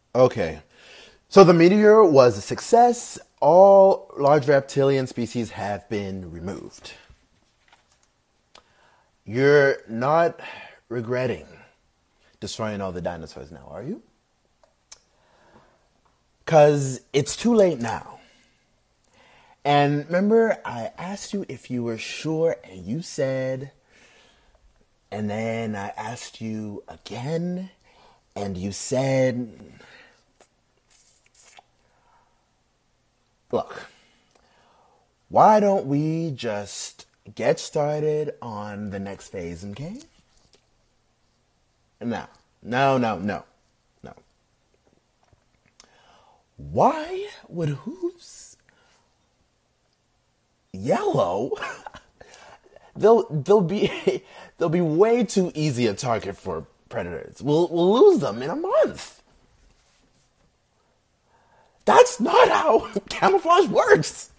Okay. So the meteor was a success. All large reptilian species have been removed. You're not regretting destroying all the dinosaurs now, are you? Because it's too late now. And remember, I asked you if you were sure, and you said, and then I asked you again, and you said, look, why don't we just get started on the next phase, okay? No, no, no, no, no. Why would hooves yellow? they'll be they'll be way too easy a target for predators. We'll lose them in a month. That's not how camouflage works.